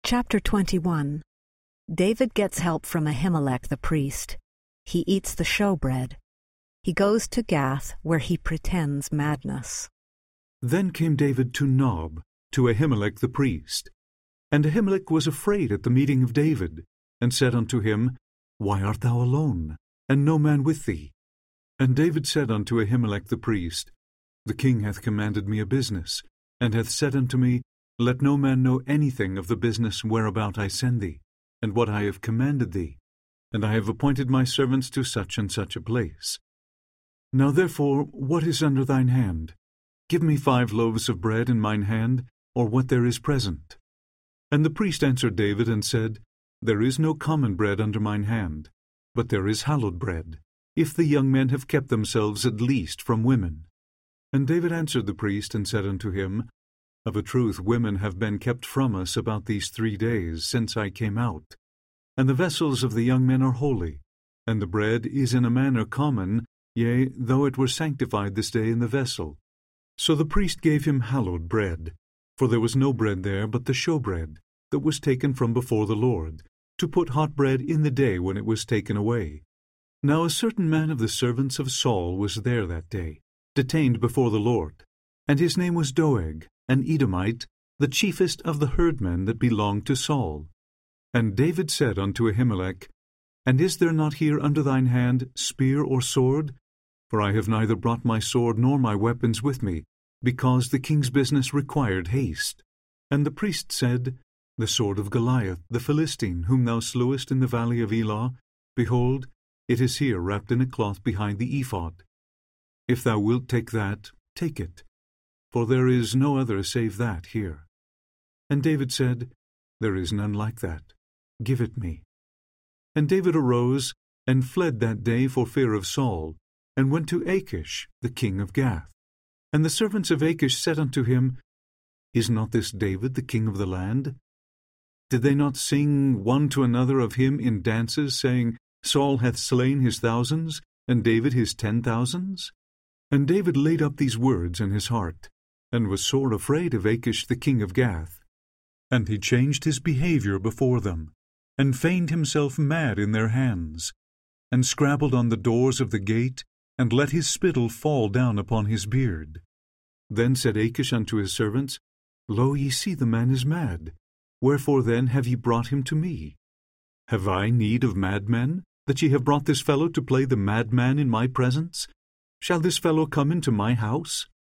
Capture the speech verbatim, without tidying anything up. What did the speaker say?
Chapter twenty-one. David gets help from Ahimelech the priest. He eats the showbread. He goes to Gath, where he pretends madness. Then came David to Nob, to Ahimelech the priest. And Ahimelech was afraid at the meeting of David, and said unto him, Why art thou alone, and no man with thee? And David said unto Ahimelech the priest, The king hath commanded me a business, and hath said unto me, Let no man know anything of the business whereabout I send thee, and what I have commanded thee, and I have appointed my servants to such and such a place. Now therefore, what is under thine hand? Give me five loaves of bread in mine hand, or what there is present. And the priest answered David and said, There is no common bread under mine hand, but there is hallowed bread, if the young men have kept themselves at least from women. And David answered the priest and said unto him, Of a truth women have been kept from us about these three days since I came out. And the vessels of the young men are holy, and the bread is in a manner common, yea, though it were sanctified this day in the vessel. So the priest gave him hallowed bread, for there was no bread there but the showbread, that was taken from before the Lord, to put hot bread in the day when it was taken away. Now a certain man of the servants of Saul was there that day, detained before the Lord, and his name was Doeg, an Edomite, the chiefest of the herdmen that belonged to Saul. And David said unto Ahimelech, And is there not here under thine hand spear or sword? For I have neither brought my sword nor my weapons with me, because the king's business required haste. And the priest said, The sword of Goliath, the Philistine, whom thou slewest in the valley of Elah, behold, it is here wrapped in a cloth behind the ephod. If thou wilt take that, take it, for there is no other save that here. And David said, There is none like that. Give it me. And David arose, and fled that day for fear of Saul, and went to Achish, the king of Gath. And the servants of Achish said unto him, Is not this David the king of the land? Did they not sing one to another of him in dances, saying, Saul hath slain his thousands, and David his ten thousands? And David laid up these words in his heart, and was sore afraid of Achish the king of Gath. And he changed his behavior before them, and feigned himself mad in their hands, and scrabbled on the doors of the gate, and let his spittle fall down upon his beard. Then said Achish unto his servants, Lo, ye see the man is mad. Wherefore then have ye brought him to me? Have I need of madmen, that ye have brought this fellow to play the madman in my presence? Shall this fellow come into my house?